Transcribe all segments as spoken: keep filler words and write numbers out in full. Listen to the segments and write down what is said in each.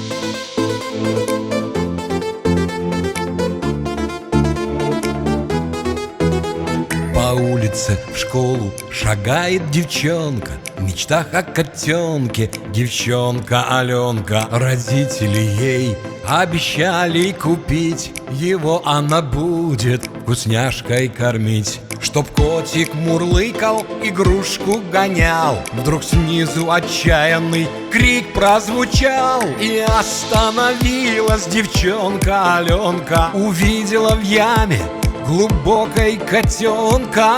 По улице в школу шагает девчонка, в мечтах о котенке девчонка Аленка. Родители ей обещали купить, его она будет вкусняшкой кормить. Чтоб котик мурлыкал, игрушку гонял, вдруг снизу отчаянный крик прозвучал. И остановилась девчонка Аленка, увидела в яме глубокой котенка.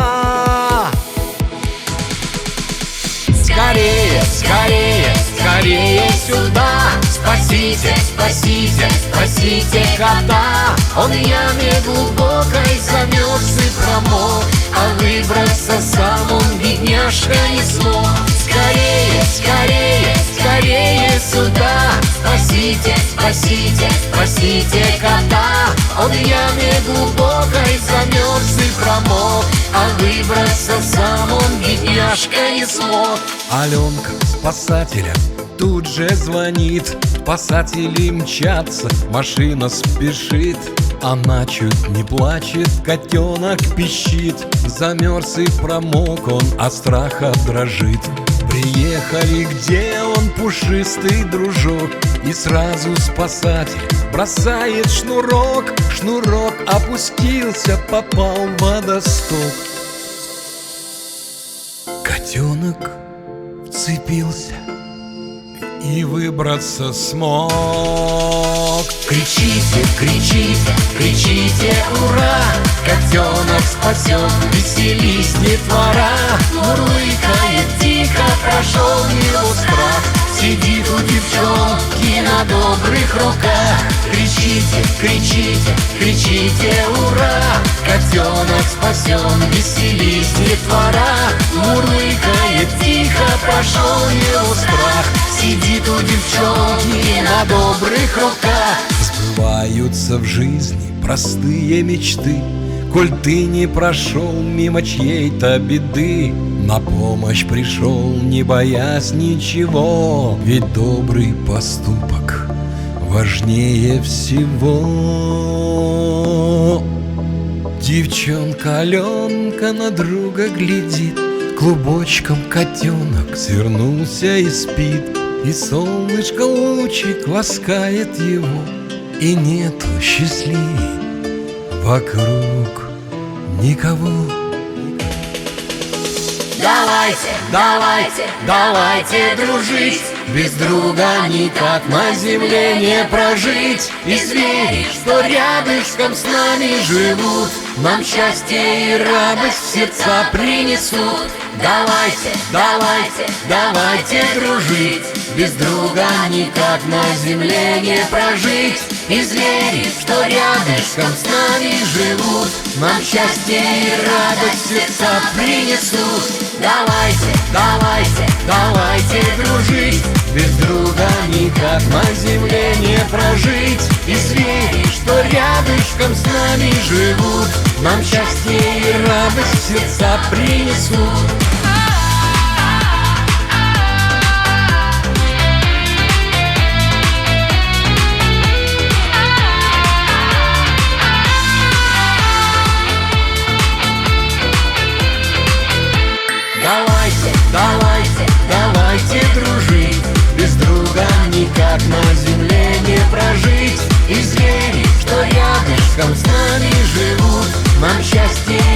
Скорее, скорее, скорее сюда! Спасите, спасите, спасите кота! Он в яме глубокой замерз и промок, а выбраться сам он, бедняжка, не смог. Скорее, скорее, скорее сюда! Спасите, спасите, спасите кота! Он в яме глубокой замерз и промок, а выбраться сам он, бедняжка, не смог. Аленка спасателя тут же звонит, спасатели мчатся, машина спешит. Она чуть не плачет, котенок пищит, замерз и промок он, от страха дрожит. Приехали, где он, пушистый дружок, и сразу спасатель бросает шнурок. Шнурок опустился, попал в водосток. Котенок вцепился и выбраться смог. Кричите, кричите, кричите, ура! Котенок спасен, веселись, детвора! Мурлыкает тихо, прошел его страх, сидит у девчонки на добрых руках. Кричите, кричите, кричите, ура! Котенок спасен, веселись, детвора! Мурлыкает тихо, прошел его страх, сидит у девчонки на добрых руках. Сбываются в жизни простые мечты, коль ты не прошел мимо чьей-то беды. На помощь пришел, не боясь ничего, ведь добрый поступок важнее всего. Девчонка Аленка на друга глядит, клубочком котенок свернулся и спит. И солнышко лучик ласкает его, и нету счастливей вокруг никого. Давайте, давайте, давайте дружить, без друга никак на земле не прожить. И звери, что рядышком с нами живут, нам счастье и радость в сердца принесут. Давайте, давайте, давайте дружить, без друга никак на земле не прожить. И звери, что рядышком с нами живут, нам счастье и радость в сердца принесут. Давайте, давайте, давайте дружить, без друга никак на земле не прожить. И звери, что рядышком с нами живут, нам счастье и радость в сердца принесут. Давайте, давайте, давайте дружить, без друга никак на земле не прожить. И звери, что рядышком с нами живут, нам счастье